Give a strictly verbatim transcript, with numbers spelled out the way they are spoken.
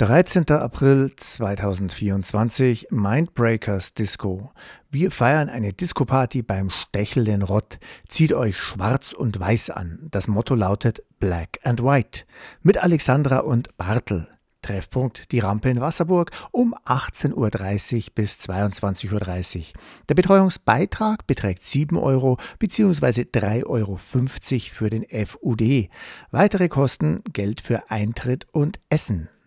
dreizehnter April zweitausendvierundzwanzig, Mindbreakers Disco. Wir feiern eine Disco-Party beim Stecheln Rott. Zieht euch schwarz und weiß an. Das Motto lautet Black and White. Mit Alexandra und Bartel. Treffpunkt die Rampe in Wasserburg um achtzehn Uhr dreißig bis zweiundzwanzig Uhr dreißig. Der Betreuungsbeitrag beträgt sieben Euro bzw. drei Euro fünfzig für den F U D. Weitere Kosten Geld für Eintritt und Essen.